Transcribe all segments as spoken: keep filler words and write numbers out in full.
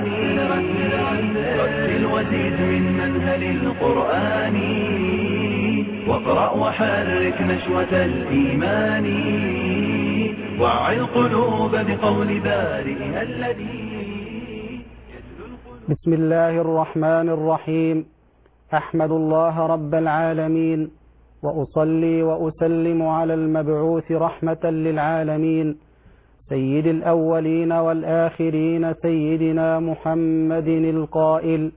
رتل وزيد من منهل القرآن واقرأ وحرك نشوة الإيمان وعي القلوب بقول بارئها الذي. بسم الله الرحمن الرحيم. أحمد الله رب العالمين وأصلي وأسلم على المبعوث رحمة للعالمين سيد الأولين والآخرين سيدنا محمد القائل: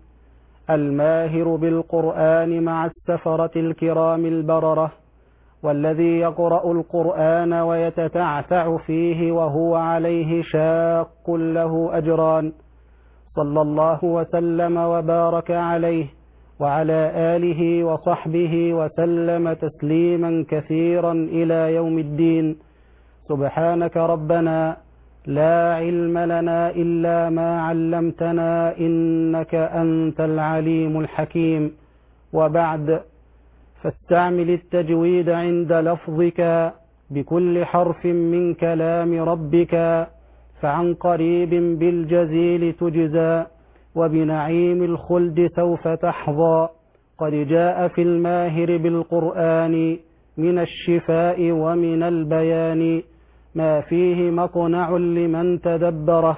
الماهر بالقرآن مع السفرة الكرام البررة، والذي يقرأ القرآن ويتتعتع فيه وهو عليه شاق له أجران. صلى الله وسلم وبارك عليه وعلى آله وصحبه وسلم تسليما كثيرا إلى يوم الدين. سبحانك ربنا لا علم لنا إلا ما علمتنا إنك أنت العليم الحكيم. وبعد، فاستعمل التجويد عند لفظك بكل حرف من كلام ربك، فعن قريب بالجزيل تجزى وبنعيم الخلد سوف تحظى. قد جاء في الماهر بالقرآن من الشفاء ومن البيان ما فيه مقنع لمن تدبره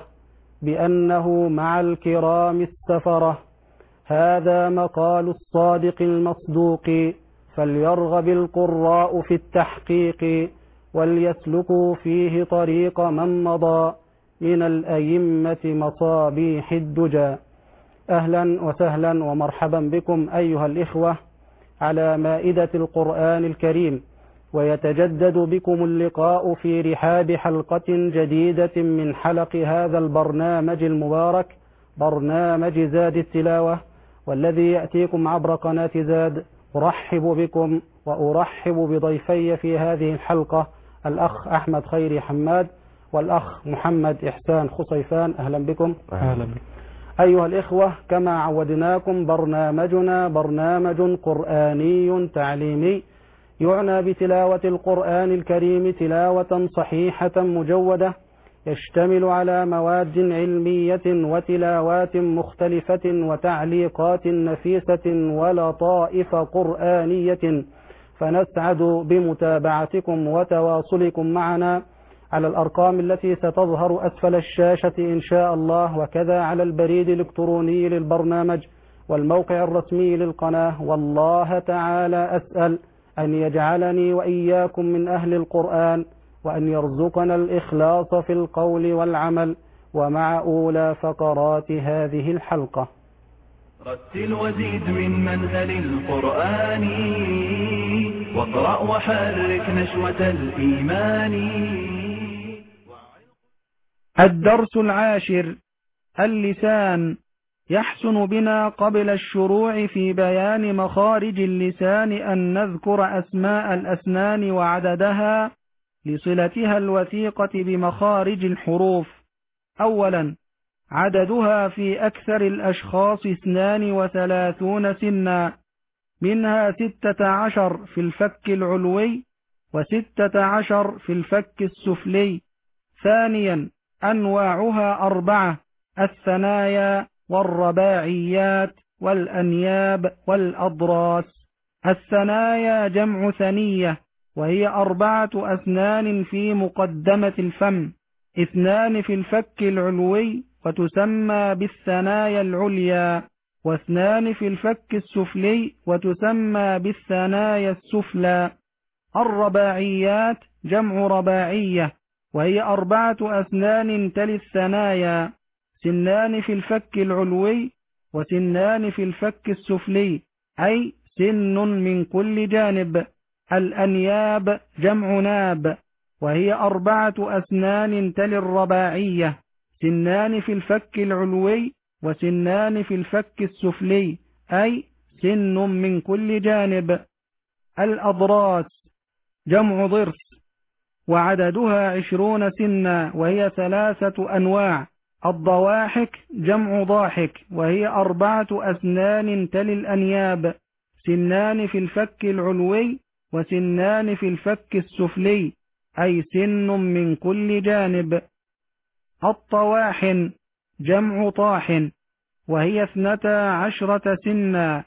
بأنه مع الكرام السفرة. هذا مقال الصادق المصدوق، فليرغب القراء في التحقيق وليسلكوا فيه طريق من مضى من الأئمة مصابيح الدجى. أهلا وسهلا ومرحبا بكم أيها الإخوة على مائدة القرآن الكريم، ويتجدد بكم اللقاء في رحاب حلقة جديدة من حلق هذا البرنامج المبارك، برنامج زاد التلاوة، والذي يأتيكم عبر قناة زاد. أرحب بكم وأرحب بضيفي في هذه الحلقة الأخ أحمد خيري حماد والأخ محمد إحسان خصيفان. أهلا بكم. أهلا بكم أيها الإخوة، كما عودناكم برنامجنا برنامج قرآني تعليمي يعنى بتلاوة القرآن الكريم تلاوة صحيحة مجودة، يشتمل على مواد علمية وتلاوات مختلفة وتعليقات نفيسة ولطائف قرآنية. فنسعد بمتابعتكم وتواصلكم معنا على الأرقام التي ستظهر أسفل الشاشة إن شاء الله، وكذا على البريد الإلكتروني للبرنامج والموقع الرسمي للقناة. والله تعالى أسأل أن يجعلني وإياكم من أهل القرآن، وأن يرزقنا الإخلاص في القول والعمل. ومع أولى فقرات هذه الحلقة: رتل وزيد من منهل القرآن واقرأ وحرك نشوة الإيمان. الدرس العاشر: اللسان. يحسن بنا قبل الشروع في بيان مخارج اللسان أن نذكر أسماء الأسنان وعددها لصلتها الوثيقة بمخارج الحروف. أولا، عددها في أكثر الأشخاص اثنان وثلاثون سنا، منها ستة عشر في الفك العلوي وستة عشر في الفك السفلي. ثانيا، أنواعها أربعة: الثنايا والرباعيات والأنياب والأضراس. الثنايا جمع ثنية، وهي أربعة أسنان في مقدمة الفم، اثنان في الفك العلوي وتسمى بالثنايا العليا، واثنان في الفك السفلي وتسمى بالثنايا السفلى. الرباعيات جمع رباعية، وهي أربعة أسنان تلي الثنايا، سنان في الفك العلوي وسنان في الفك السفلي، أي سن من كل جانب. الأنياب جمع ناب، وهي أربعة أسنان تلي الرباعية، سنان في الفك العلوي وسنان في الفك السفلي، أي سن من كل جانب. الأضراس جمع ضرس، وعددها عشرون سنا، وهي ثلاثة أنواع. الضواحك جمع ضاحك، وهي أربعة أسنان تلي الأنياب، سنان في الفك العلوي وسنان في الفك السفلي، أي سن من كل جانب. الطواحن جمع طاح، وهي اثنتا عشرة سنا،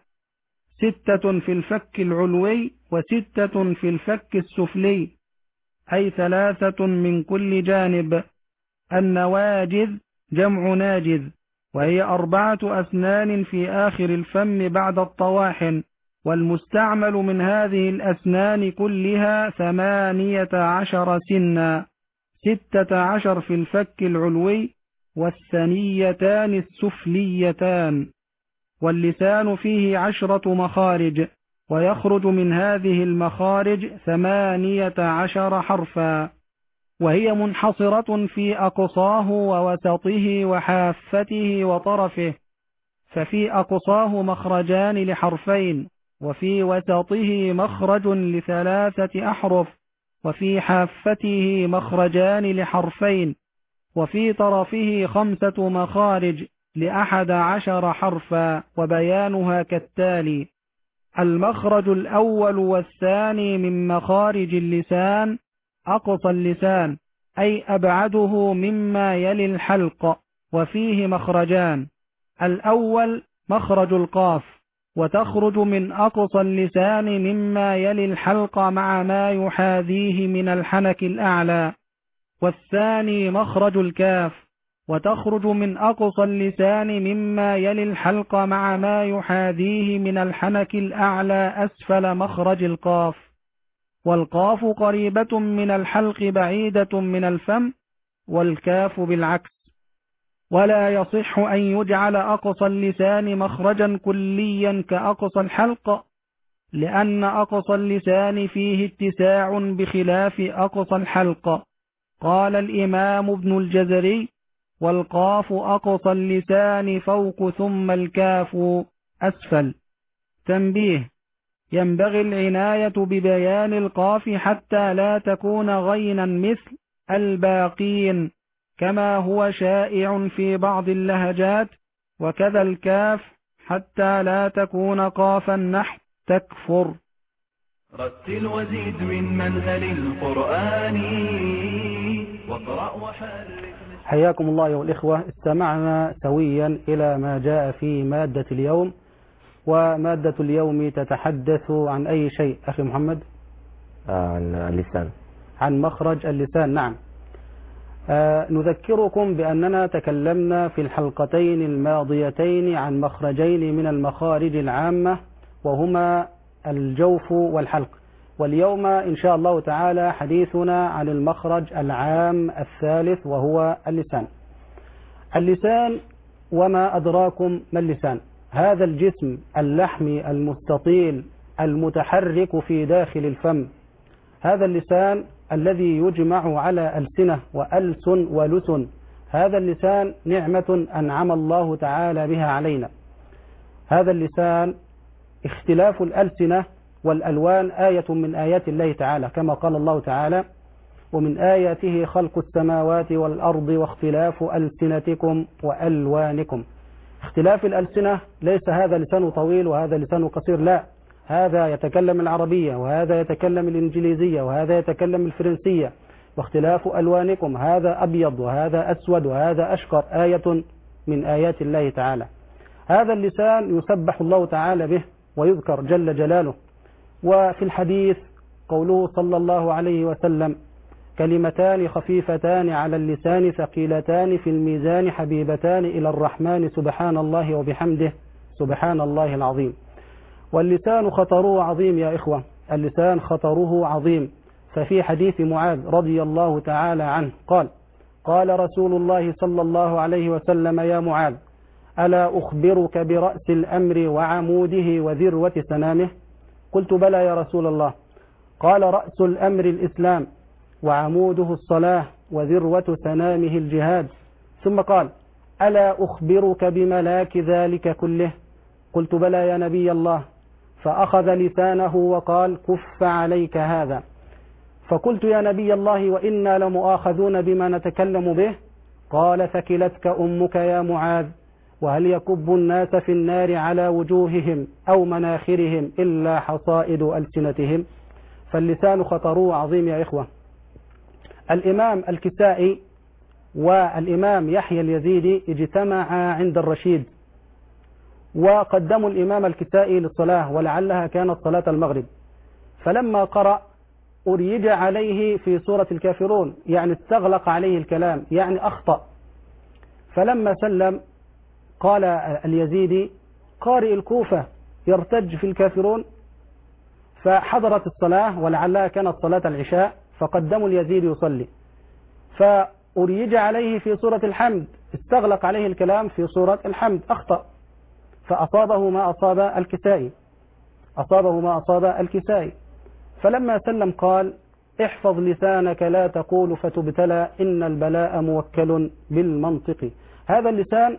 ستة في الفك العلوي وستة في الفك السفلي، أي ثلاثة من كل جانب. النواجذ جمع ناجذ، وهي أربعة أسنان في آخر الفم بعد الطواحن، والمستعمل من هذه الأسنان كلها ثمانية عشر سنا، ستة عشر في الفك العلوي والثنيتان السفليتان. واللسان فيه عشرة مخارج، ويخرج من هذه المخارج ثمانية عشر حرفا، وهي منحصرة في أقصاه ووسطه وحافته وطرفه، ففي أقصاه مخرجان لحرفين، وفي وسطه مخرج لثلاثة أحرف، وفي حافته مخرجان لحرفين، وفي طرفه خمسة مخارج لأحد عشر حرفا، وبيانها كالتالي: المخرج الأول والثاني من مخارج اللسان أقصى اللسان، أي أبعده مما يلي الحلق، وفيه مخرجان: الأول مخرج القاف، وتخرج من أقصى اللسان مما يلي الحلق مع ما يحاذيه من الحنك الأعلى. والثاني مخرج الكاف، وتخرج من أقصى اللسان مما يلي الحلق مع ما يحاذيه من الحنك الأعلى أسفل مخرج القاف. والقاف قريبة من الحلق بعيدة من الفم، والكاف بالعكس. ولا يصح أن يجعل أقصى اللسان مخرجا كليا كأقصى الحلق، لأن أقصى اللسان فيه اتساع بخلاف أقصى الحلق. قال الإمام ابن الجزري: والقاف أقصى اللسان فوق ثم الكاف أسفل. تنبيه: ينبغي العناية ببيان القاف حتى لا تكون غينا مثل الباقين، كما هو شائع في بعض اللهجات، وكذا الكاف حتى لا تكون قافا نحو تكفر. رتل وزيد من منهل القرآن واقرأ وحرك. حياكم الله أيها الإخوة. استمعنا سويا إلى ما جاء في مادة اليوم، ومادة اليوم تتحدث عن أي شيء أخي محمد؟ عن اللسان، عن مخرج اللسان. نعم. آه نذكركم بأننا تكلمنا في الحلقتين الماضيتين عن مخرجين من المخارج العامة، وهما الجوف والحلق. واليوم إن شاء الله تعالى حديثنا عن المخرج العام الثالث، وهو اللسان. اللسان، وما أدراكم ما اللسان؟ هذا الجسم اللحمي المستطيل المتحرك في داخل الفم، هذا اللسان الذي يجمع على ألسنة وألسن ولسن. هذا اللسان نعمة أنعم الله تعالى بها علينا. هذا اللسان اختلاف الألسنة والألوان آية من آيات الله تعالى، كما قال الله تعالى: ومن آياته خلق السماوات والأرض واختلاف ألسنتكم وألوانكم. اختلاف الألسنة ليس هذا لسانه طويل وهذا لسانه قصير، لا، هذا يتكلم العربية وهذا يتكلم الإنجليزية وهذا يتكلم الفرنسية. واختلاف ألوانكم، هذا أبيض وهذا أسود وهذا أشقر، آية من آيات الله تعالى. هذا اللسان يسبح الله تعالى به ويذكر جل جلاله. وفي الحديث قوله صلى الله عليه وسلم: كلمتان خفيفتان على اللسان ثقيلتان في الميزان حبيبتان إلى الرحمن سبحان الله وبحمده سبحان الله العظيم. واللسان خطره عظيم يا إخوة، اللسان خطره عظيم. ففي حديث معاذ رضي الله تعالى عنه قال: قال رسول الله صلى الله عليه وسلم: يا معاذ، ألا أخبرك برأس الأمر وعموده وذروة سنامه؟ قلت: بلى يا رسول الله. قال: رأس الأمر الإسلام، وعموده الصلاة، وذروة سنامه الجهاد. ثم قال: ألا أخبرك بملاك ذلك كله؟ قلت: بلى يا نبي الله. فأخذ لسانه وقال: كف عليك هذا. فقلت: يا نبي الله، وإنا لمؤاخذون بما نتكلم به؟ قال: ثكلتك أمك يا معاذ، وهل يكب الناس في النار على وجوههم أو مناخرهم إلا حصائد ألسنتهم؟ فاللسان خطره عظيم يا إخوة. الإمام الكسائي والإمام يحيى اليزيدي اجتمعا عند الرشيد، وقدموا الإمام الكسائي للصلاة ولعلها كانت صلاة المغرب، فلما قرأ أريج عليه في سورة الكافرون، يعني استغلق عليه الكلام، يعني أخطأ. فلما سلم قال اليزيدي: قارئ الكوفة يرتج في الكافرون؟ فحضرت الصلاة ولعلها كانت صلاة العشاء، فقدموا اليزيد يصلي، فأريج عليه في سورة الحمد، استغلق عليه الكلام في سورة الحمد، أخطأ، فأصابه ما أصاب الكسائي أصابه ما أصاب الكسائي فلما سلم قال: احفظ لسانك لا تقول فتبتلى، إن البلاء موكل بالمنطق. هذا اللسان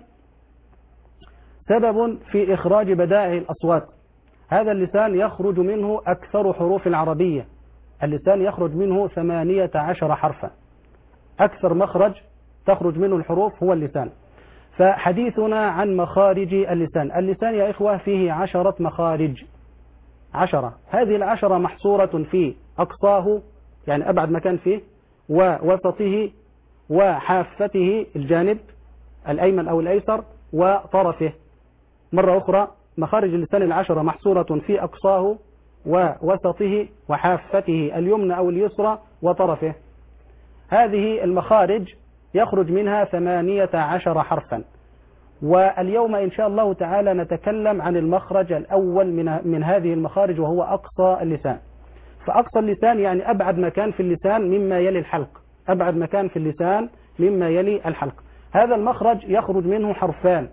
سبب في إخراج بدائع الأصوات، هذا اللسان يخرج منه أكثر حروف العربية، اللسان يخرج منه ثمانية عشر حرفا، أكثر مخرج تخرج منه الحروف هو اللسان. فحديثنا عن مخارج اللسان، اللسان يا إخوة فيه عشرة مخارج، عشرة، هذه العشرة محصورة في أقصاه، يعني أبعد مكان فيه، ووسطه، وحافته الجانب الأيمن أو الأيسر، وطرفه. مرة أخرى، مخارج اللسان العشرة محصورة في أقصاه ووسطه وحافته اليمنى أو اليسرى وطرفه. هذه المخارج يخرج منها ثمانية عشر حرفا، واليوم إن شاء الله تعالى نتكلم عن المخرج الأول من, من هذه المخارج، وهو أقصى اللسان. فأقصى اللسان يعني أبعد مكان في اللسان مما يلي الحلق، أبعد مكان في اللسان مما يلي الحلق. هذا المخرج يخرج منه حرفان،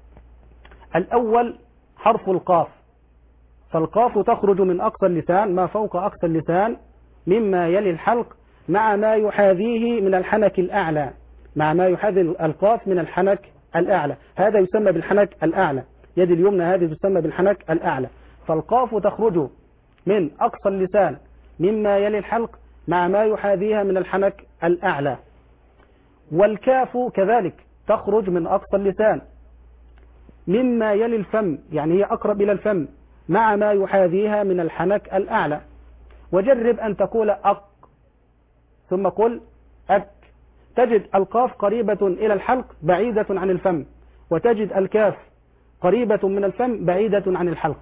الأول حرف القاف، فالقاف تخرج من أقصى اللسان، ما فوق أقصى اللسان مما يلي الحلق، مع ما يحاذيه من الحنك الأعلى، مع ما يحاذي القاف من الحنك الأعلى، هذا يسمى بالحنك الأعلى، يد اليمنى هذه تسمى بالحنك الأعلى. فالقاف تخرج من أقصى اللسان مما يلي الحلق مع ما يحاذيها من الحنك الأعلى. والكاف كذلك تخرج من أقصى اللسان مما يلي الفم، يعني هي أقرب إلى الفم، مع ما يحاذيها من الحنك الأعلى. وجرب أن تقول أق ثم قل أك، تجد القاف قريبة إلى الحلق بعيدة عن الفم، وتجد الكاف قريبة من الفم بعيدة عن الحلق.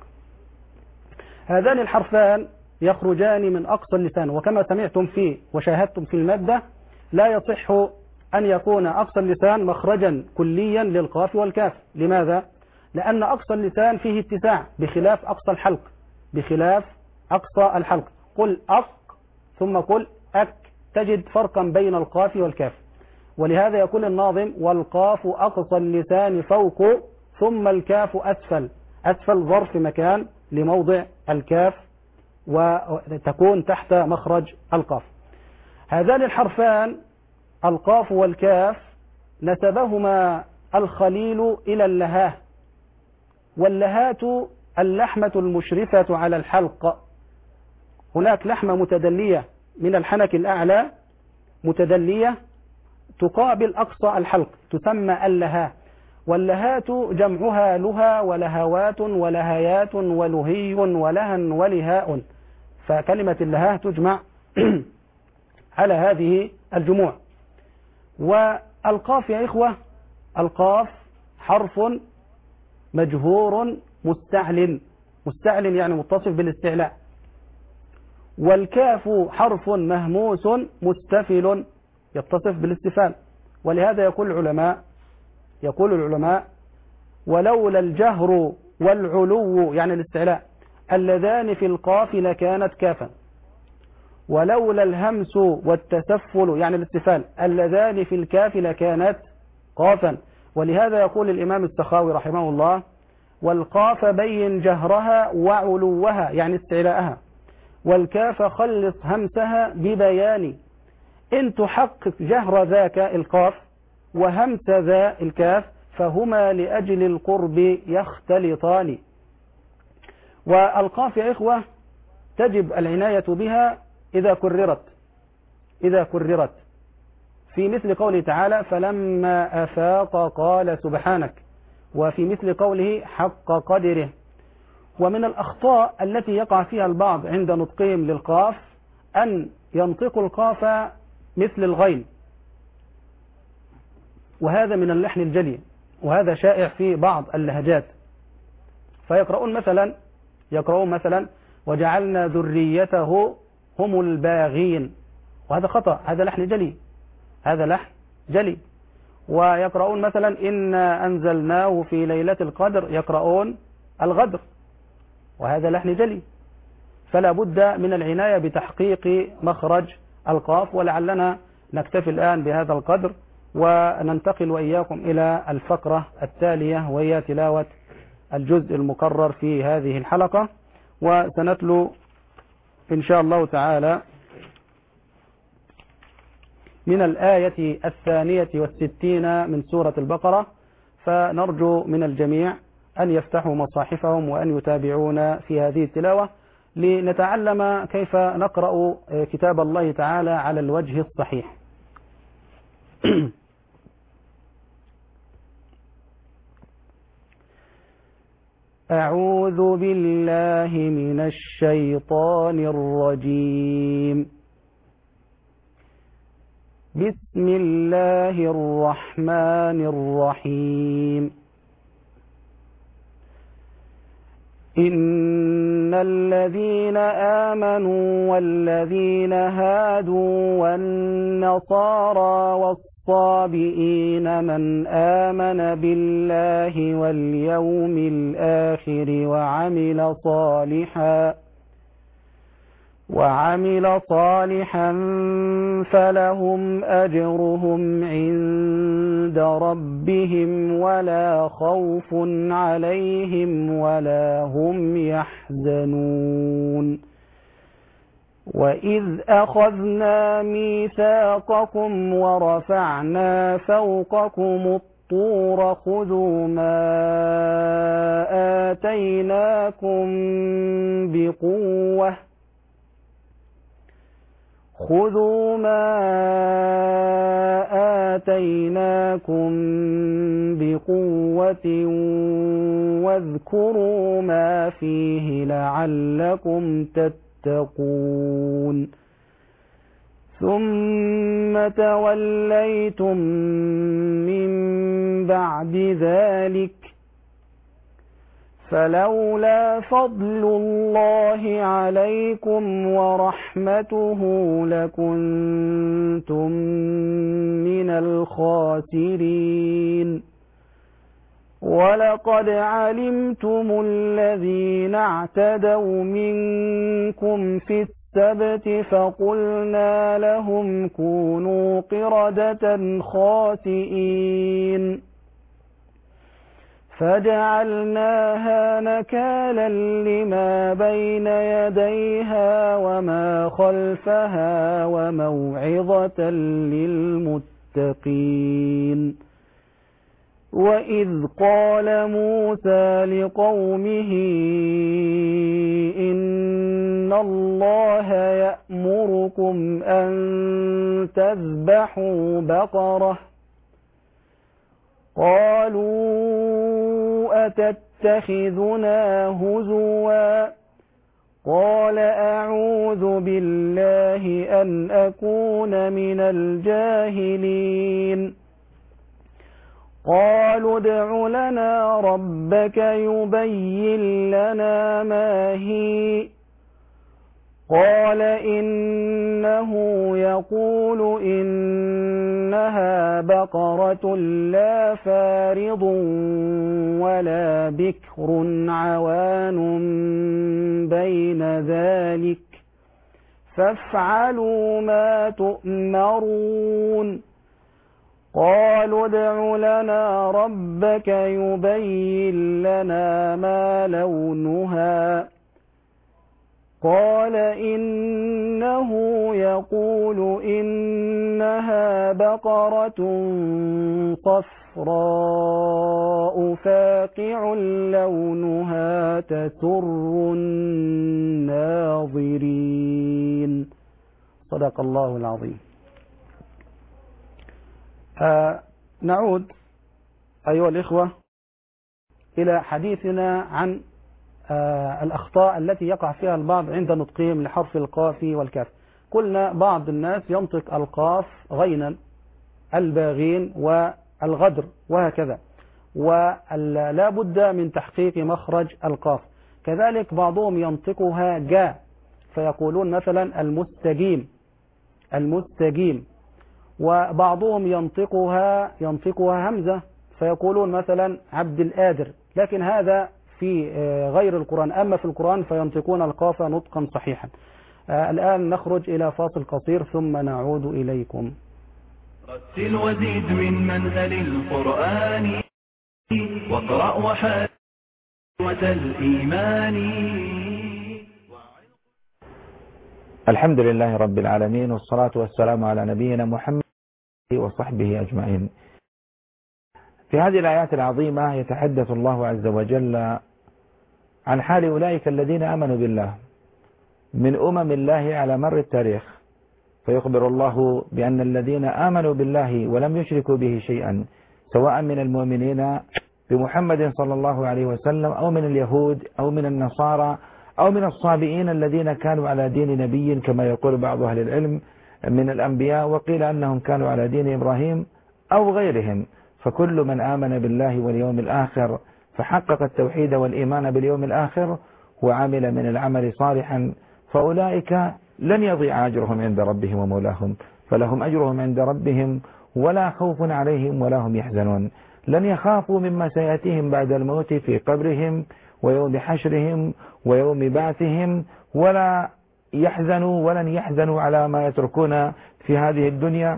هذان الحرفان يخرجان من أقصى اللسان، وكما سمعتم فيه وشاهدتم في المادة، لا يصح أن يكون أقصى اللسان مخرجا كليا للقاف والكاف. لماذا؟ لأن أقصى اللسان فيه اتساع بخلاف أقصى الحلق، بخلاف أقصى الحلق. قل أق ثم قل أك، تجد فرقا بين القاف والكاف. ولهذا يقول الناظم: والقاف أقصى اللسان فوق ثم الكاف أسفل. أسفل ظرف مكان لموضع الكاف، وتكون تحت مخرج القاف. هذان الحرفان القاف والكاف نسبهما الخليل إلى اللهاه، واللهات اللحمة المشرفة على الحلق. هناك لحمة متدلية من الحنك الأعلى، متدلية تقابل أقصى الحلق، تسمى اللهاه. واللهات جمعها لها ولهوات ولهيات ولهي ولها ولهاء، فكلمة اللهاه تجمع على هذه الجموع. والقاف يا إخوة، القاف حرف مجهور مستعل، مستعل يعني متصف بالاستعلاء. والكاف حرف مهموس مستفل يتصف بالاستفال. ولهذا يقول العلماء يقول العلماء ولولا الجهر والعلو يعني الاستعلاء اللذان في القاف لكانت كافا، ولولا الهمس والتسفل يعني الاستفال اللذان في الكاف لكانت قافا. ولهذا يقول الإمام السخاوي رحمه الله: والقاف بين جهرها وعلوها يعني استعلاءها، والكاف خلص همسها ببيان، إن تحقق جهر ذاك القاف وهمس ذا الكاف فهما لأجل القرب يختلطان. والقاف يا إخوة تجب العناية بها إذا كررت إذا كررت في مثل قوله تعالى: فلما أفاق قال سبحانك، وفي مثل قوله حق قدره. ومن الأخطاء التي يقع فيها البعض عند نطقهم للقاف أن ينطقوا القاف مثل الغين، وهذا من اللحن الجلي، وهذا شائع في بعض اللهجات. فيقرؤون مثلا يقرؤون مثلا وجعلنا ذريته هم الباغين، وهذا خطأ، هذا لحن جلي، هذا لحن جلي. ويقرؤون مثلا إنا أنزلناه في ليلة القدر، يقرؤون الغدر، وهذا لحن جلي. فلا بد من العناية بتحقيق مخرج القاف. ولعلنا نكتفي الآن بهذا القدر، وننتقل وإياكم إلى الفقرة التالية، وهي تلاوة الجزء المكرر في هذه الحلقة. وسنتلو إن شاء الله تعالى من الآية الثانية والستين من سورة البقرة. فنرجو من الجميع أن يفتحوا مصاحفهم وأن يتابعون في هذه التلاوة، لنتعلم كيف نقرأ كتاب الله تعالى على الوجه الصحيح. أعوذ بالله من الشيطان الرجيم. بسم الله الرحمن الرحيم. إن الذين آمنوا والذين هادوا والنصارى والصابئين من آمن بالله واليوم الآخر وعمل صالحا وعمل صالحا فلهم أجرهم عند ربهم ولا خوف عليهم ولا هم يحزنون. وإذ أخذنا ميثاقكم ورفعنا فوقكم الطور خذوا ما آتيناكم بقوة خذوا ما آتيناكم بقوة واذكروا ما فيه لعلكم تتقون. ثم توليتم من بعد ذلك فلولا فضل الله عليكم ورحمته لكنتم من الخاسرين. ولقد علمتم الذين اعتدوا منكم في السبت فقلنا لهم كونوا قردة خاسئين فجعلناها نكالا لما بين يديها وما خلفها وموعظة للمتقين. وإذ قال موسى لقومه إن الله يأمركم أن تذبحوا بقرة قالوا أتتخذنا هزوا قال أعوذ بالله أن أكون من الجاهلين. قالوا ادع لنا ربك يبين لنا ما هي قال إنه يقول إنها بقرة لا فارض ولا بكر عوان بين ذلك فافعلوا ما تؤمرون. قالوا ادع لنا ربك يبين لنا ما لونها قال إنه يقول إنها بقرة صفراء فاقع لونها تسر الناظرين. صدق الله العظيم. آه نعود أيها الإخوة إلى حديثنا عن آه الأخطاء التي يقع فيها البعض عند نطقهم لحرف القاف والكاف. قلنا بعض الناس ينطق القاف غينا الباغين الغدر وهكذا. ولا بد من تحقيق مخرج القاف. كذلك بعضهم ينطقها جا فيقولون مثلا المستجيم المستجيم، وبعضهم ينطقها ينطقها همزة فيقولون مثلا عبد القادر، لكن هذا في غير القرآن. أما في القرآن فينطقون القاف نطقا صحيحا. الآن نخرج إلى فاصل قصير ثم نعود إليكم. رتل وزيد من منهل القرآن واقرأ وحال الإيمان. الحمد لله رب العالمين، والصلاة والسلام على نبينا محمد وصحبه أجمعين. في هذه الآيات العظيمة يتحدث الله عز وجل عن حال أولئك الذين آمنوا بالله من أمم الله على مر التاريخ، فيخبر الله بأن الذين آمنوا بالله ولم يشركوا به شيئا، سواء من المؤمنين بمحمد صلى الله عليه وسلم أو من اليهود أو من النصارى أو من الصابئين الذين كانوا على دين نبي كما يقول بعض أهل العلم من الأنبياء، وقيل أنهم كانوا على دين إبراهيم أو غيرهم. فكل من آمن بالله واليوم الآخر فحقق التوحيد والإيمان باليوم الآخر وعمل من العمل صالحا، فأولئك لن يضيع أجرهم عند ربهم ومولاهم، فلهم أجرهم عند ربهم ولا خوف عليهم ولا هم يحزنون. لن يخافوا مما سيأتيهم بعد الموت في قبرهم ويوم حشرهم ويوم بعثهم، ولا يحزنوا ولن يحزنوا على ما يتركون في هذه الدنيا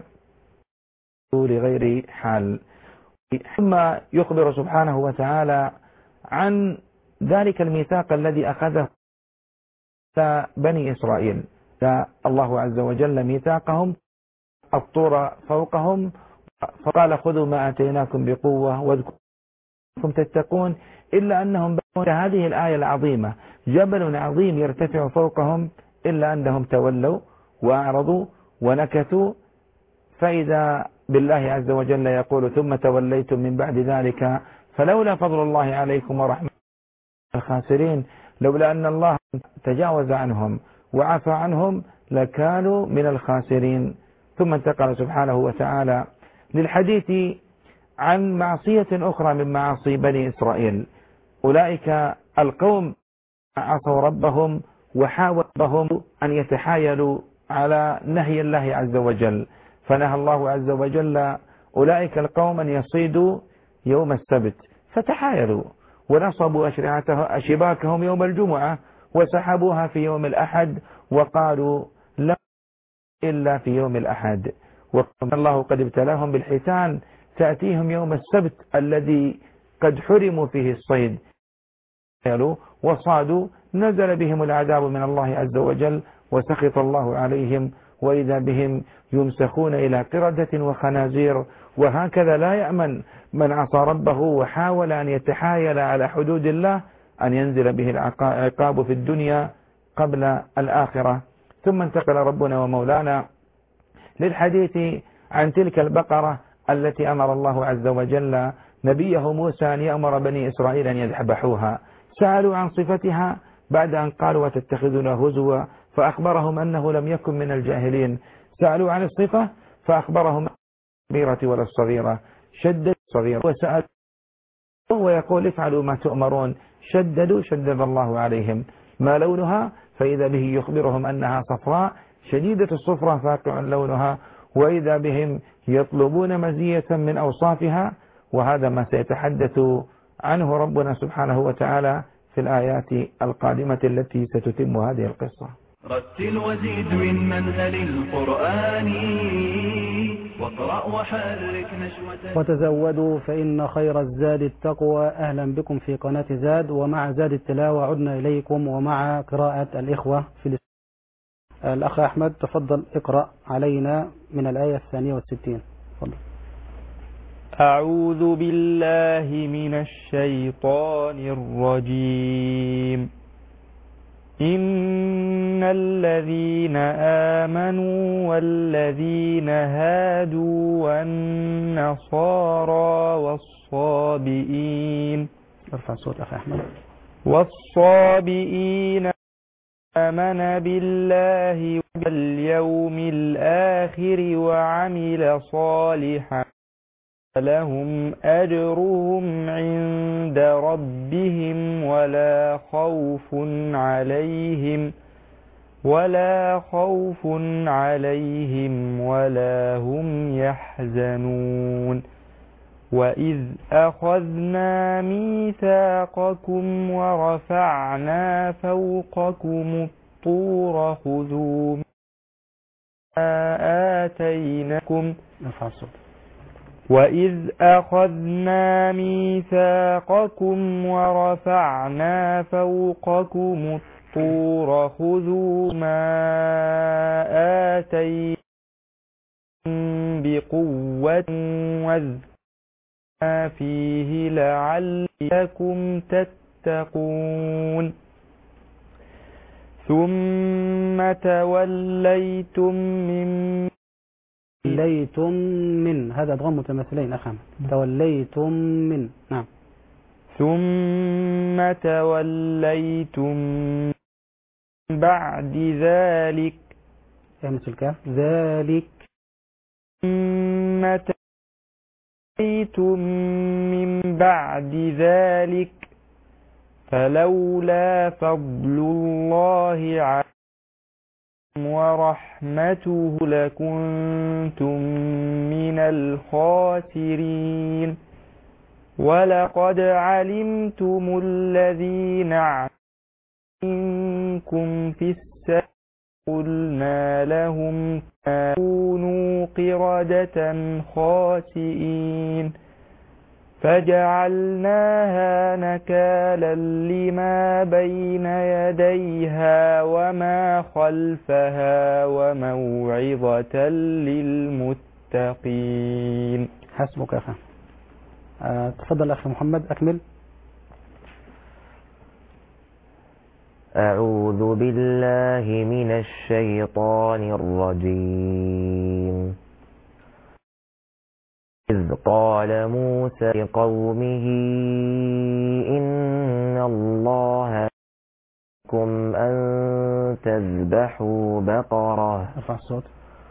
لغير حال. ثم يخبر سبحانه وتعالى عن ذلك الميثاق الذي أخذه بني إسرائيل. الله عز وجل ميثاقهم الطور فوقهم فقال خذوا ما آتيناكم بقوة واذكروا تتقون، إلا أنهم هذه الآية العظيمة جبل عظيم يرتفع فوقهم إلا أنهم تولوا وأعرضوا ونكثوا. فإذا بالله عز وجل يقول ثم توليتم من بعد ذلك فلولا فضل الله عليكم ورحمة الخاسرين، لولا أن الله تجاوز عنهم وعفى عنهم لكانوا من الخاسرين. ثم انتقل سبحانه وتعالى للحديث عن معصية أخرى من معاصي بني إسرائيل. أولئك القوم عصوا ربهم وحاولوا أن يتحايلوا على نهي الله عز وجل، فنهى الله عز وجل أولئك القوم أن يصيدوا يوم السبت، فتحايلوا ونصبوا أشباكهم يوم الجمعة وسحبوها في يوم الأحد وقالوا لا إلا في يوم الأحد، وقال الله قد ابتلاهم بالحيتان تأتيهم يوم السبت الذي قد حرموا فيه الصيد وصادوا، نزل بهم العذاب من الله عز وجل وسخط الله عليهم، وإذا بهم يمسخون إلى قردة وخنازير. وهكذا لا يأمن من عصى ربه وحاول أن يتحايل على حدود الله أن ينزل به العقاب في الدنيا قبل الآخرة. ثم انتقل ربنا ومولانا للحديث عن تلك البقرة التي أمر الله عز وجل نبيه موسى أن يأمر بني إسرائيل أن يذبحوها. سألوا عن صفتها بعد أن قالوا وتتخذون هزوا، فأخبرهم أنه لم يكن من الجاهلين. سألوا عن الصفة فأخبرهم الكبيرة ولا الصغيرة، شدد الصغيرة وسأل ويقول افعلوا ما تؤمرون، شددوا شدد الله عليهم. ما لونها؟ فإذا به يخبرهم أنها صفراء شديدة الصفرة فاقع لونها، وإذا بهم يطلبون مزية من أوصافها. وهذا ما سيتحدث عنه ربنا سبحانه وتعالى في الآيات القادمة التي ستتم هذه القصة. رتل وزيد من منهل القرآن واقرأ وحرك نشوة. وتزودوا فإن خير الزاد التقوى. أهلا بكم في قناة زاد، ومع زاد التلاوة عدنا إليكم ومع قراءة الإخوة في الإسلام. الأخ أحمد تفضل اقرأ علينا من الآية الثانية والستين. تفضل. أعوذ بالله من الشيطان الرجيم. إن الذين آمنوا والذين هادوا والنصارى والصابئين ارفع صوت أخي أحمد. والصابئين آمن بالله واليوم الآخر وعمل صالحا لهم أجرهم عند ربهم ولا خوف عليهم ولا خوف عليهم ولا هم يحزنون وإذ أخذنا ميثاقكم ورفعنا فوقكم الطور خذوا ما آتيناكم وإذ أخذنا ميثاقكم ورفعنا فوقكم الطور خذوا ما آتيناكم بقوة واذكروا ما فيه لعلكم تتقون ثم توليتم من توليتم من هذا ضم متماثلين أخام توليتم من نعم ثم توليتم بعد ذلك مثل الكاف ذلك ثم توليتم من بعد ذلك فلولا فضل الله عليكم ورحمته لكنتم من الخاسرين ولقد علمتم الذين اعتدوا منكم في السبت قلنا لهم كونوا قردة خاسئين فجعلناها نكالا لما بين يديها وما خلفها وموعظة للمتقين. حسبك أخي. أه تفضل أخي محمد أكمل. أعوذ بالله من الشيطان الرجيم. إذ قال موسى لقومه إن الله يأمركم أن تذبحوا بقرة ارفع الصوت.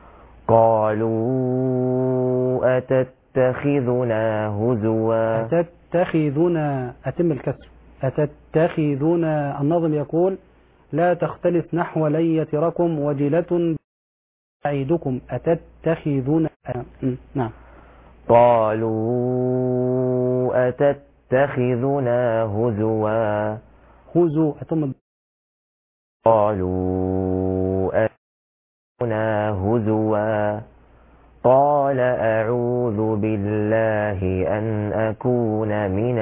قالوا أتتخذنا هزوا أتتخذنا أتم الكسر أتتخذنا النظم يقول لا تختلف نحو لن يتركم وجلة بعيدكم أتتخذنا نعم قالوا أتتخذنا هزوا هزوا أتم قالوا أتتخذنا هزوا قال أعوذ بالله أن أكون من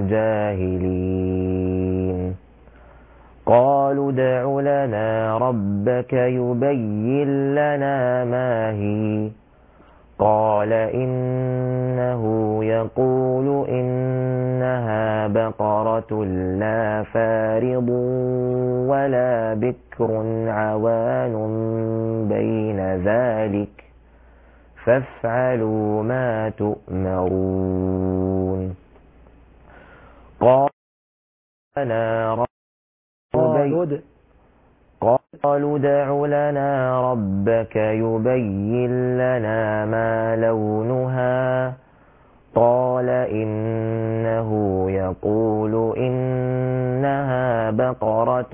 الجاهلين قالوا ادع لنا ربك يبين لنا ما هي قال إنه يقول إنها بقرة لا فارض ولا بكر عوان بين ذلك فافعلوا ما تؤمرون قال لنا ربك قالوا ادع لنا ربك يبين لنا ما لونها قال إنه يقول إنها بقرة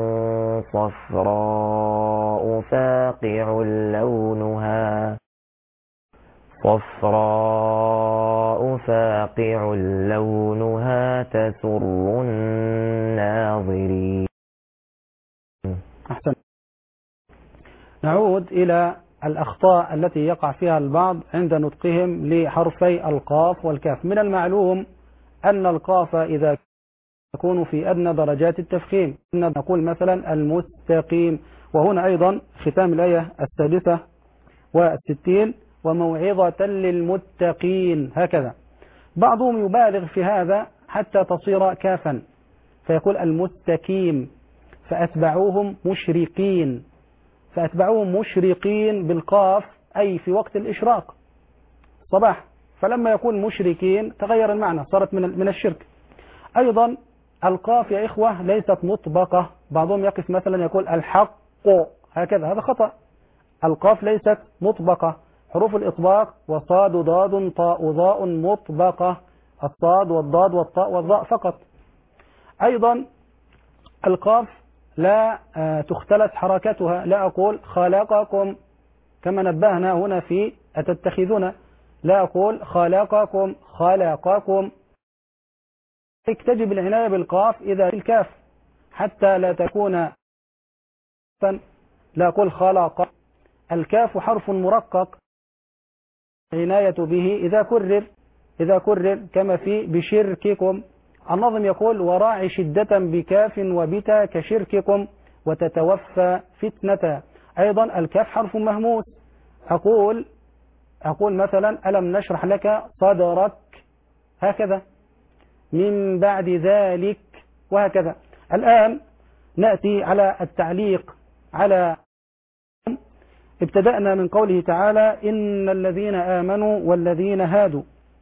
صفراء فاقع لونها صفراء فاقع لونها تسر الناظرين. أحسن. نعود إلى الأخطاء التي يقع فيها البعض عند نطقهم لحرفي القاف والكاف. من المعلوم أن القاف إذا تكون في أدنى درجات التفخيم نقول مثلا المستقيم، وهنا أيضا ختام الآية السادسة والستين وموعظة للمتقين هكذا. بعضهم يبالغ في هذا حتى تصير كافا فيقول المستقيم فأتبعوهم مشرقين فأتبعوهم مشرقين بالقاف أي في وقت الإشراق صباح، فلما يكون مشركين تغير المعنى صارت من من الشرك. أيضا القاف يا إخوة ليست مطبقة، بعضهم يقف مثلا يقول الحق هكذا، هذا خطأ. القاف ليست مطبقة، حروف الإطباق وصاد ضاد طاء ضاء مطبقة، الصاد والضاد والطاء والضاء فقط. أيضا القاف لا تختلس حركتها، لا أقول خلقكم كما نبهنا هنا في أتتخذون، لا أقول خلقكم خلقكم. تجب العناية بالقاف إذا الكاف حتى لا تكون، لا أقول خلق. الكاف حرف مرقق، عناية به إذا كرر إذا كرر كما في بشرككم. النظم يقول وراعي شدة بكاف وبتا كشرككم وتتوفى فتنة. أيضا الكاف حرف مهموس، أقول أقول مثلا ألم نشرح لك صدرك، هكذا من بعد ذلك وهكذا. الآن نأتي على التعليق على ابتدأنا من قوله تعالى إن الذين آمنوا والذين هادوا.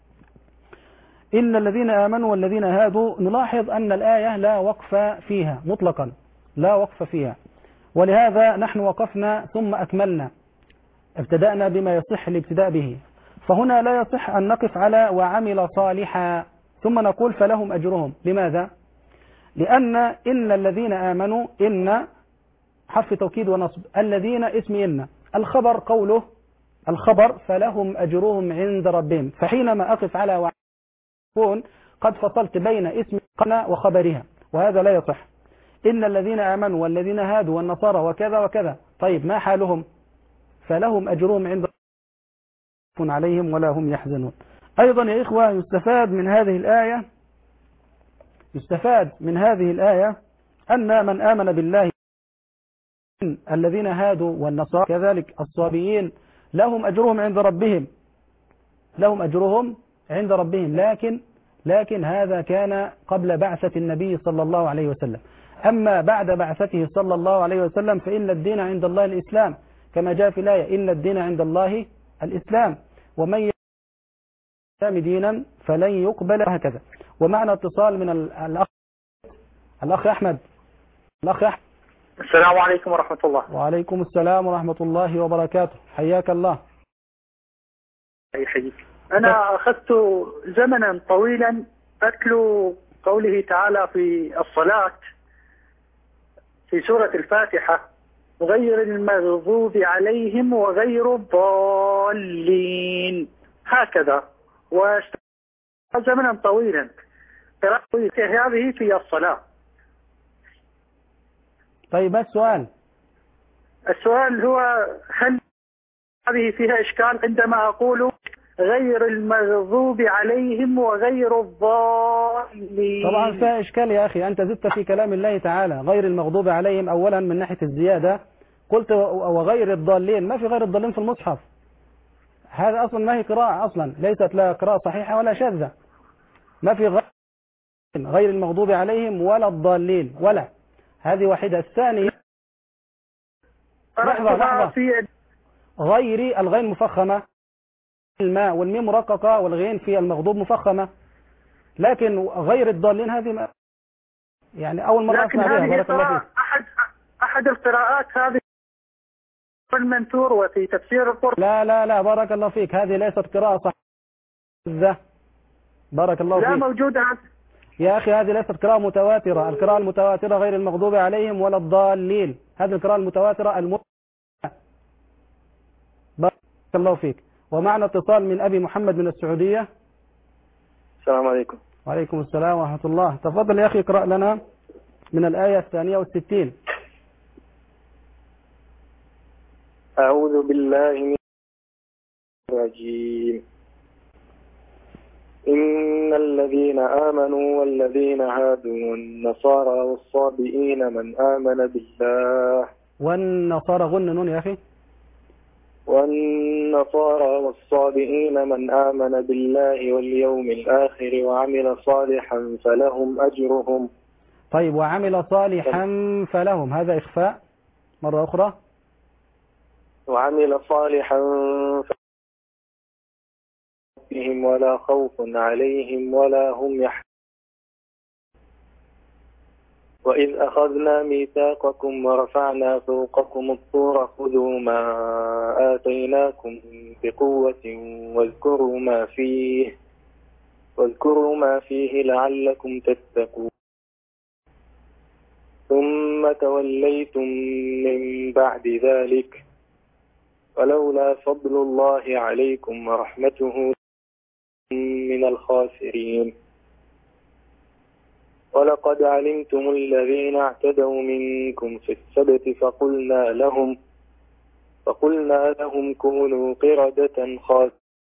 إن الذين آمنوا والذين هادوا، نلاحظ أن الآية لا وقف فيها مطلقا، لا وقف فيها، ولهذا نحن وقفنا ثم أكملنا، ابتدأنا بما يصح الابتداء به. فهنا لا يصح أن نقف على وعمل صالحا ثم نقول فلهم أجرهم. لماذا؟ لأن إن الذين آمنوا، إن حرف توكيد ونصب، الذين اسم إن، الخبر قوله الخبر فلهم أجرهم عند ربهم. فحينما أقف على وعمل يكون قد فصلت بين اسم قنا وخبرها، وهذا لا يصح. إن الذين آمنوا والذين هادوا والنصارى وكذا وكذا، طيب ما حالهم؟ فلهم أجرهم عند ربهم عليهم ولا هم يحزنون. أيضا يا إخوة يستفاد من هذه الآية يستفاد من هذه الآية أن من آمن بالله الذين هادوا والنصارى كذلك الصابئين لهم أجرهم عند ربهم لهم أجرهم عند ربهم لكن لكن هذا كان قبل بعثة النبي صلى الله عليه وسلم. أما بعد بعثته صلى الله عليه وسلم فإن الدين عند الله الإسلام، كما جاء في الآية إن الدين عند الله الإسلام ومن يسلم دينا فلن يقبل، هكذا. ومعنى اتصال من الأخ الأخ أحمد الأخ أحمد السلام عليكم ورحمة الله. وعليكم السلام ورحمة الله وبركاته، حياك الله. يحييك. أنا أخذت زمنا طويلا أتلو قوله تعالى في الصلاة في سورة الفاتحة غير المغضوب عليهم وغير الضالين، هكذا، وزمنا طويلا قراءة هذه في الصلاة. طيب ما السؤال؟ السؤال هو هل هذه فيها إشكال عندما أقول غير المغضوب عليهم وغير الضالين؟ طبعا فيها إشكال يا أخي، أنت زدت في كلام الله تعالى غير المغضوب عليهم. أولا من ناحية الزيادة قلت وغير الضالين، ما في غير الضالين في المصحف، هذا أصلا ما هي قراءة، أصلا ليست لا قراءة صحيحة ولا شاذة، ما في غير غير المغضوب عليهم ولا الضالين ولا، هذه واحدة. الثانية لحظة لحظة غير الغين مفخمة، الماء والميم مرققة والغين في المغضوب مفخمة، لكن غير الضالين هذه ما يعني أول مرة أسمع بها. بارك الله فيك. أحد أحد القراءات هذه في المنثور وفي تفسير القرآن. لا لا لا بارك الله فيك، هذه ليست قراءة صحيحة. بارك الله فيك. لا موجودة يا أخي، هذه ليست قراءة متواترة. القراءة المتواترة غير المغضوب عليهم ولا الضالين، هذه القراءة المتواترة المتواترة. بارك الله فيك. ومعنا اتصال من أبي محمد من السعودية. السلام عليكم. وعليكم السلام ورحمة الله. تفضل يا أخي، اقرأ لنا من الآية الثانية والستين. أعوذ بالله من الرجيم. إن الذين آمنوا والذين هادوا والنصارى والصابئين من آمن بالله. والنصارى غن نون يا أخي. والنصارى والصابئين من آمن بالله واليوم الآخر وعمل صالحا فلهم أجرهم. طيب، وعمل صالحا فلهم، هذا إخفاء مرة أخرى. وعمل صالحا فلهم ولا خوف عليهم ولا هم يحزنون. وإذ أخذنا ميثاقكم ورفعنا فوقكم الطور خذوا ما آتيناكم بقوة واذكروا ما فيه واذكروا ما فيه لعلكم تتقون ثم توليتم من بعد ذلك ولولا فضل الله عليكم ورحمته من الخاسرين ولقد علمتم الذين اعتدوا منكم في السبت فقلنا لهم فقلنا لهم كونوا قردة خاسرين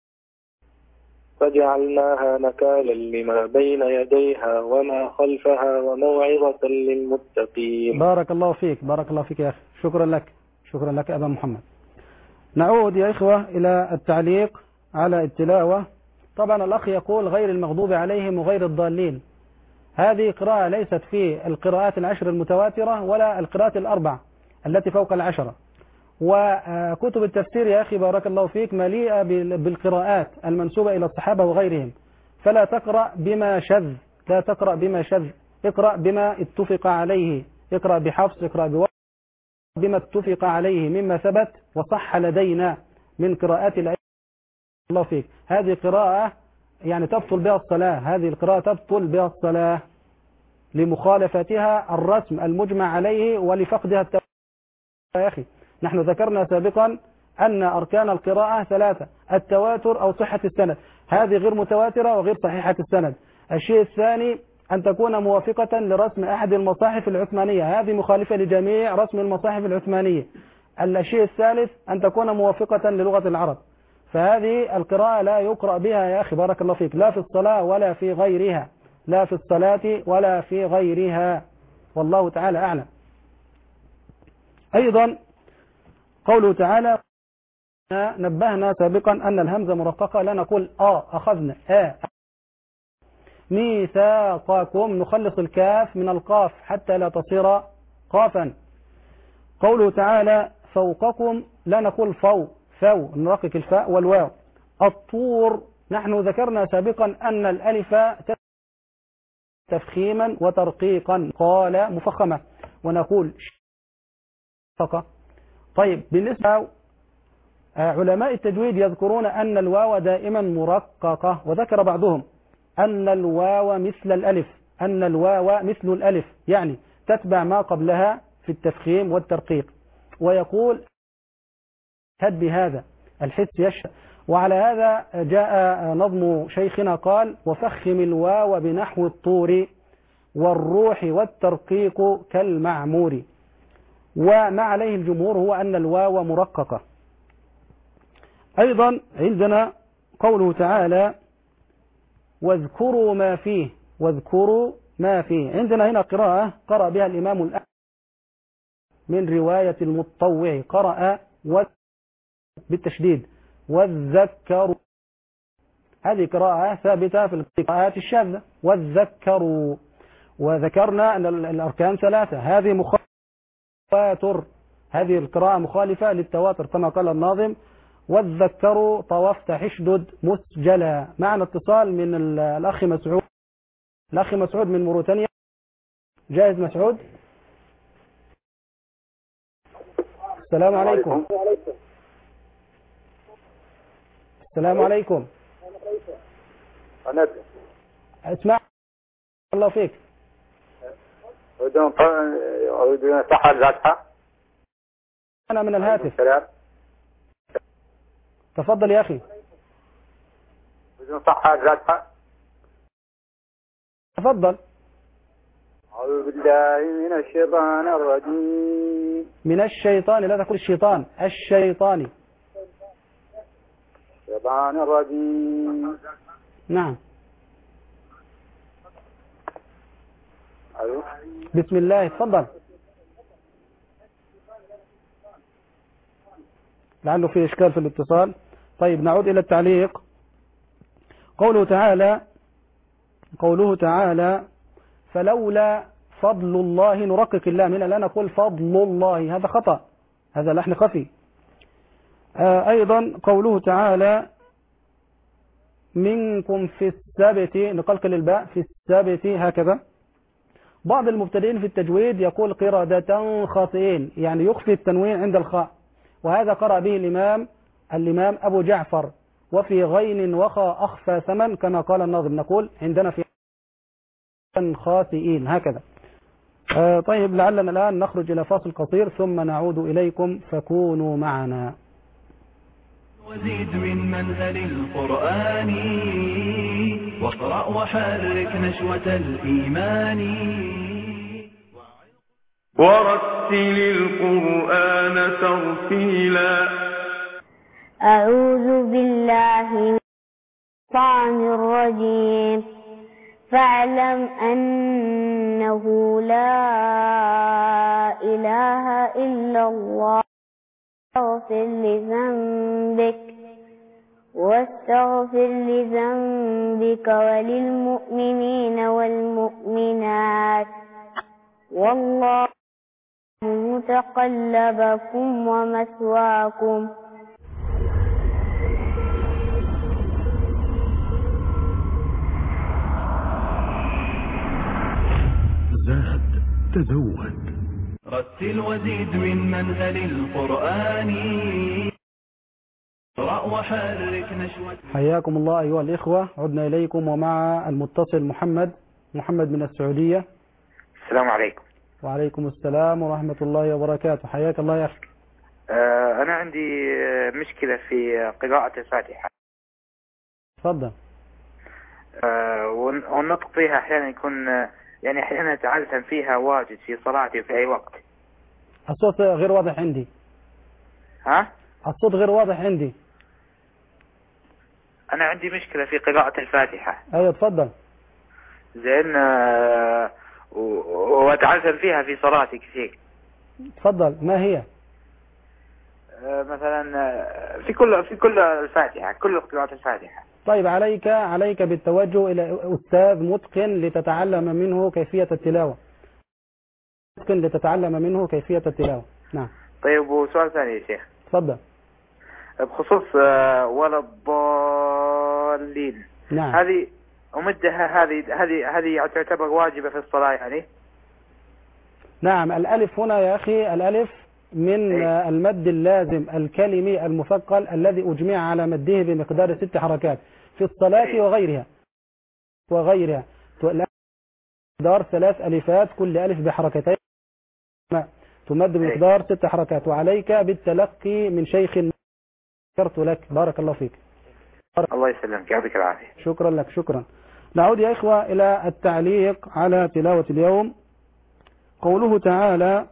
فجعلناها نكالا لما بين يديها وما خلفها وموعظة للمتقين. بارك الله فيك بارك الله فيك يا أخي، شكرا لك شكرا لك أبا محمد. نعود يا إخوة إلى التعليق على التلاوة. طبعا الأخ يقول غير المغضوب عليهم وغير الضالين. هذه قراءة ليست في القراءات العشر المتواترة ولا القراءات الأربع التي فوق العشرة. وكتب التفسير يا أخي بارك الله فيك مليئة بالقراءات المنسوبة إلى الصحابة وغيرهم، فلا تقرأ بما شذ لا تقرأ بما شذ اقرأ بما اتفق عليه، اقرأ بحفص، اقرأ بوقت بما اتفق عليه مما ثبت وصح لدينا من قراءات الأئمة الله فيك. هذه قراءة يعني تبطل بها الصلاة، هذه القراءة تبطل بها الصلاة لمخالفتها الرسم المجمع عليه ولفقدها التواتر. يا أخي نحن ذكرنا سابقا أن أركان القراءة ثلاثة: التواتر أو صحة السند، هذه غير متواترة وغير صحيحة السند. الشيء الثاني أن تكون موافقة لرسم أحد المصاحف العثمانية، هذه مخالفة لجميع رسم المصاحف العثمانية. الشيء الثالث أن تكون موافقة للغة العرب. فهذه القراءة لا يقرأ بها يا أخي بارك الله فيك، لا في الصلاة ولا في غيرها، لا في الصلاة ولا في غيرها، والله تعالى أعلم. أيضا قوله تعالى نبهنا سابقا أن الهمزة مرققة، لا نقول آه أخذنا آه ميثاقكم، نخلص الكاف من القاف حتى لا تصير قافا. قوله تعالى فوقكم لا نقول فو فو، نرقق الفاء والواو. الطور نحن ذكرنا سابقا أن الألف تفخيما وترقيقا، قال مفخمة ونقول شقة. طيب بالنسبة علماء التجويد يذكرون أن الواو دائما مرققة، وذكر بعضهم أن الواو مثل الألف، أن الواو مثل الألف يعني تتبع ما قبلها في التفخيم والترقيق، ويقول هد بهذا الحس يشهد. وعلى هذا جاء نظم شيخنا قال وفخم الواو بنحو الطور والروح والترقيق كالمعمور. وما عليه الجمهور هو أن الواو مرققة. أيضا عندنا قوله تعالى واذكروا ما فيه، واذكروا ما فيه. عندنا هنا قراءة قرأ بها الإمام الأعلى من رواية المطوع، قرأ بالتشديد والذكروا، هذه قراءة ثابتة في القراءات الشاذة والذكروا. وذكرنا أن الأركان ثلاثة، هذه مخالفة، هذه القراءة مخالفة للتواتر كما قال الناظم والذكروا طوفت حشدد مسجلا. معنا اتصال من الأخ مسعود، الأخ مسعود من موريتانيا. جاهز مسعود؟ السلام عليكم. السلام عليكم. اسمع الله فيك. بدون صحة ذاتها. أنا من الهاتف. تفضل يا أخي. بدون صحة ذاتها. تفضل. أعوذ بالله من الشيطان الرجيم. من الشيطان، لا تقول الشيطان، الشيطاني. الشيطان الرجيم. نعم. أيوه. بسم الله تفضل. لعله في إشكال في الاتصال. طيب نعود إلى التعليق. قوله تعالى قوله تعالى فلولا فضل الله، نرقق اللام هنا لا نقول فضل الله، هذا خطأ، هذا لحن خفي. آه أيضا قوله تعالى منكم في السبت، نقلقل الباء في السبت هكذا. بعض المبتدئين في التجويد يقول قردة خاطئين، يعني يخفي التنوين عند الخاء، وهذا قرأ به الإمام الإمام أبو جعفر. وفي غين وخا أخفى ثمن كما قال الناظم، نقول عندنا في خاطئين هكذا. آه طيب، لعلنا الآن نخرج إلى فاصل قصير ثم نعود إليكم، فكونوا معنا. وزيد من منهل القرآن واقرأ وحرك نشوة الإيمان ورتل القرآن ترتيلا. أعوذ بالله من الشيطان الرجيم. فاعلم أنه لا إله إلا الله واستغفر لذنبك واستغفر لذنبك وللمؤمنين والمؤمنات والله متقلبكم ومثواكم. زاد تزود. رتل وزيد من منهل القرآن اقرأ وحرك نشوة. حياكم الله أيها الإخوة، عدنا إليكم ومع المتصل محمد محمد من السعودية. السلام عليكم. وعليكم السلام ورحمة الله وبركاته. حياك الله يا أخي. آه أنا عندي مشكلة في قراءة الفاتحة. تفضل. آه والنطق فيها أحيانا يكون، يعني أحيانا أتعلم فيها واجد في صلاتي في أي وقت. الصوت غير واضح عندي. ها؟ الصوت غير واضح عندي. أنا عندي مشكلة في قراءة الفاتحة. أيوة تفضل. زين. آه وأتعلم فيها في صلاتي كثير. تفضل. ما هي؟ آه مثلا في كل في كل الفاتحة، كل قراءة الفاتحة. طيب، عليك عليك بالتوجه إلى أستاذ متقن لتتعلم منه كيفية التلاوة. متقن لتتعلم منه كيفية التلاوة. نعم. طيب، وسؤال ثاني يا شيخ. تفضل. بخصوص ولا الضالين. نعم. هذه أمدها، هذه هذه هذه تعتبر واجبة في الصلاة يعني؟ نعم. الألف هنا يا أخي، الألف من أي. المد اللازم الكلمي المثقل الذي أجمع على مده بمقدار ست حركات في الصلاة أي. وغيرها وغيرها مقدار ثلاث ألفات، كل ألف بحركتين تمد بمقدار ست حركات. وعليك بالتلقي من شيخ ذكرت لك. بارك الله فيك. بارك الله يسلمك، يعطيك العافية. شكرا لك. شكرا. نعود يا إخوة إلى التعليق على تلاوة اليوم. قوله تعالى: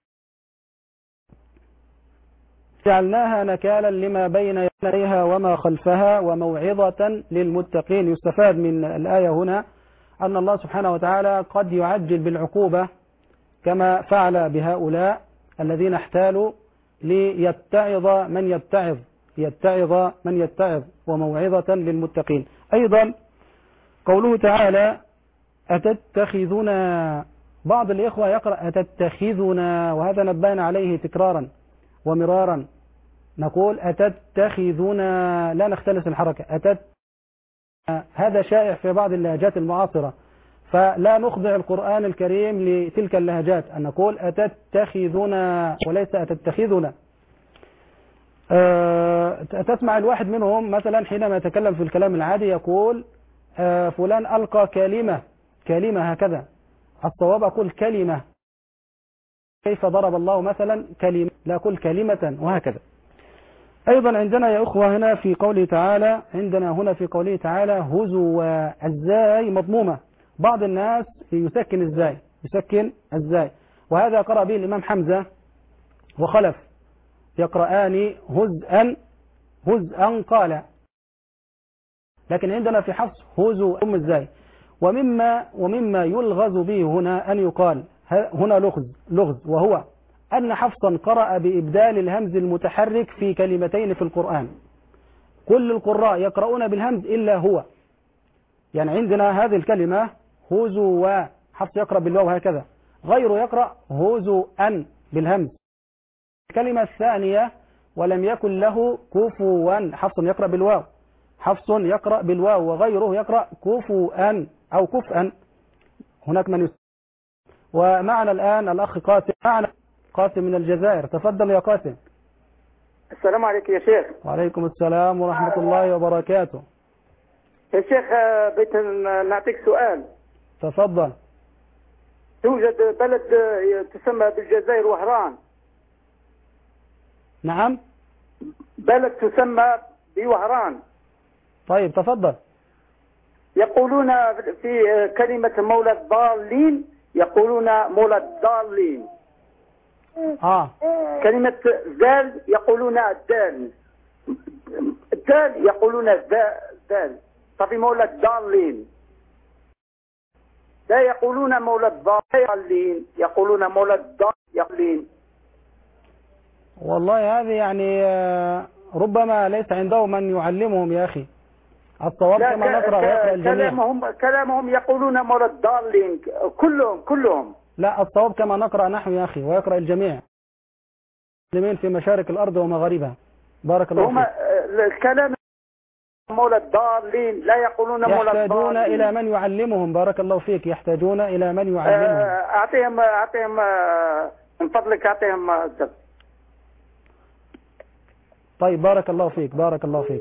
جعلناها نكالا لما بين يديها وما خلفها وموعظة للمتقين. يستفاد من الآية هنا أن الله سبحانه وتعالى قد يعجل بالعقوبة كما فعل بهؤلاء الذين احتالوا ليتعظ من يتعظ يتعظ من يتعظ وموعظة للمتقين. أيضا قوله تعالى: أتتخذنا. بعض الإخوة يقرأ أتتخذنا، وهذا نبهنا عليه تكرارا ومرارا. نقول أتتخذنا، لا نختلس الحركة. أتت هذا شائع في بعض اللهجات المعاصرة، فلا نخضع القرآن الكريم لتلك اللهجات، أن نقول أتتخذنا وليس أتتخذنا. أه تسمع الواحد منهم مثلا حينما يتكلم في الكلام العادي يقول أه فلان ألقى كلمة كلمة هكذا. الصواب أقول كلمة. كيف ضرب الله مثلا كلمة، لا أقول كلمة، وهكذا. أيضا عندنا يا أخوة هنا في قوله تعالى عندنا هنا في قوله تعالى هزوا. الزاي مضمومة. بعض الناس يسكن الزاي يسكن الزاي وهذا قرأ به الإمام حمزة وخلف، يقرآن هزءا هزءا قال، لكن عندنا في حفص هزوا أم الزاي. ومما ومما يلغز به هنا أن يقال هنا لغز لغز وهو أن حفصا قرأ بإبدال الهمز المتحرك في كلمتين في القرآن. كل القراء يقرؤون بالهمز إلا هو. يعني عندنا هذه الكلمة هزوا، حفص يقرأ بالواو هكذا، غيره يقرأ هزوا بالهمز. الكلمة الثانية ولم يكن له كفوا، حفص يقرأ بالواو حفص يقرأ بالواو وغيره يقرأ كفوا أو كفءا. هناك من يستطيع. ومعنا الآن الأخ قاسم، معنا قاسم من الجزائر. تفضل يا قاسم. السلام عليكم يا شيخ. وعليكم السلام ورحمة الله وبركاته. يا شيخ بيت نعطيك سؤال. تفضل. توجد بلد تسمى بالجزائر وهران. نعم. بلد تسمى بوهران. طيب تفضل. يقولون في كلمة مولى الضالين، يقولون مولى الضالين. آه. كلمة ذال يقولون الدال، الدال يقولون الدال. طفي مولى الضالين، لا يقولون مولى الضالين، يقولون مولى الضالين. والله هذه يعني ربما ليس عندهم من يعلمهم يا أخي. الصواب كما نقرأ ويقرأ الجميع. كلامهم كلامهم يقولون مولى الضالين كلهم كلهم. لا، الصواب كما نقرأ نحن يا أخي ويقرأ الجميع. المسلمين في مشارق الأرض ومغاربها. بارك الله فيك. الكلام مولى الضالين، لا يقولون مولى الضالين. يحتاجون إلى من يعلمهم. بارك الله فيك. يحتاجون إلى من يعلمهم. أعطيهم أعطيهم من فضلك أعطيهم. طيب بارك الله فيك. بارك الله فيك.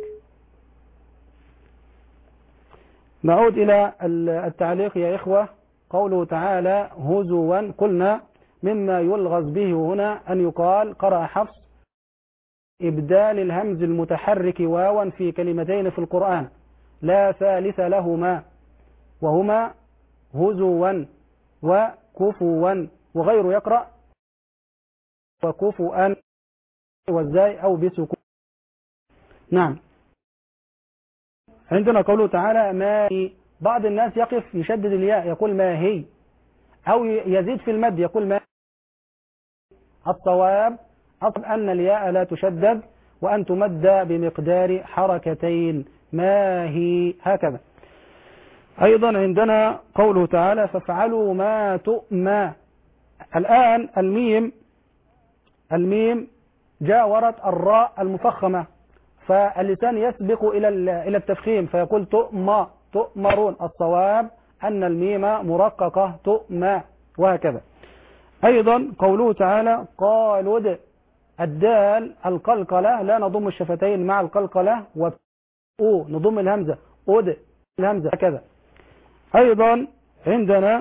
نعود إلى التعليق يا إخوة. قوله تعالى هزوا، قلنا مما يلغز به هنا أن يقال قرأ حفص إبدال الهمز المتحرك واوا في كلمتين في القرآن لا ثالث لهما، وهما هزوا وكفوا، وغير يقرأ وكفوا والزاي أو بسكون. نعم. عندنا قوله تعالى ما هي. بعض الناس يقف يشدد الياء يقول ما هي، أو يزيد في المد يقول ما هي. الصواب أصل أن الياء لا تشدد وأن تمد بمقدار حركتين. ما هي هكذا. أيضا عندنا قوله تعالى فافعلوا ما تؤمى. الآن الميم الميم جاورت الراء المفخمة، فاللسان يسبق إلى إلى التفخيم فيقول تؤمى تؤمرون. الصواب أن الميم مرققة تؤمى، وهكذا. أيضا قوله تعالى قالوا، الدال القلقلة لا نضم الشفتين مع القلقلة، و نضم الهمزة أد الهمزة هكذا. أيضا عندنا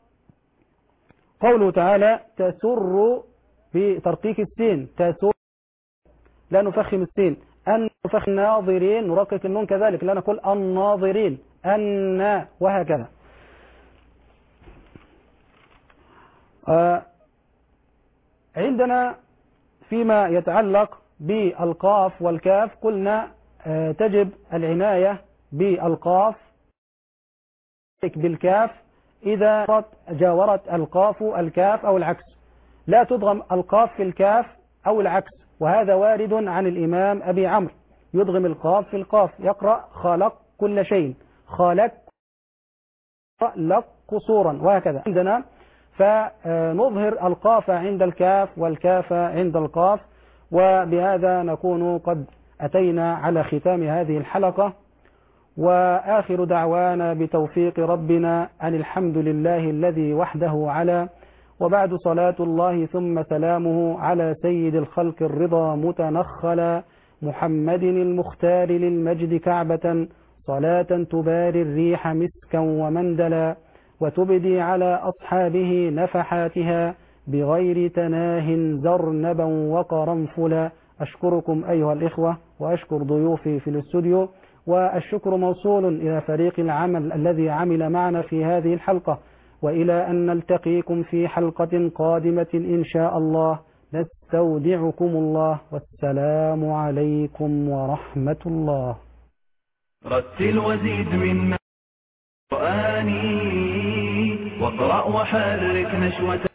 قوله تعالى تسر بترقيق السين، تسر لا نفخم السين. أن نفخم الناظرين نرقق النون كذلك، لا نقول الناظرين أن، وهكذا. آه عندنا فيما يتعلق بالقاف والكاف قلنا آه تجب العناية بالقاف بالكاف إذا جاورت القاف الكاف أو العكس. لا تضغم القاف في الكاف أو العكس، وهذا وارد عن الإمام أبي عمرو، يضغم القاف في القاف، يقرأ خلق كل شيء، خلق لق قصورا، وهكذا. عندنا فنظهر القاف عند الكاف والكاف عند القاف. وبهذا نكون قد أتينا على ختام هذه الحلقة، وآخر دعوانا بتوفيق ربنا أن الحمد لله الذي وحده على، وبعد صلاة الله ثم سلامه على سيد الخلق الرضا متنخلا محمد المختار للمجد كعبة، صلاة تباري الريح مسكا ومندلا، وتبدي على أصحابه نفحاتها بغير تناه زرنبا وقرنفلا. أشكركم أيها الإخوة، وأشكر ضيوفي في الاستوديو، والشكر موصول إلى فريق العمل الذي عمل معنا في هذه الحلقة، وإلى أن نلتقيكم في حلقة قادمة إن شاء الله. نستودعكم الله، والسلام عليكم ورحمة الله. رتل وزيد من القرآن واقرأ وحرك نشوة